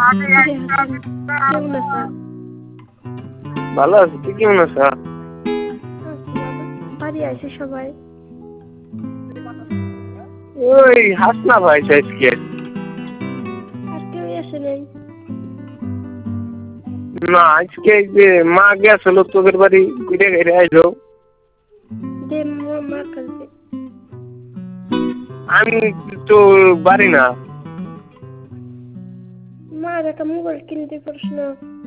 কেমন আছো? ভালো আছি, তুই কেমন আছো? বাড়ি আইছে সবাই। ওই হাসনা ভাই আজকে। আর কেউ আসে নাই? না, আজকে যে মা গেছিল তোদের বাড়ি ঘুরে ঘুরে আইলো। দে মার কাছে। আমি তো বাড়ি না। মার একটা মোবাইল কিনতে পারিস না?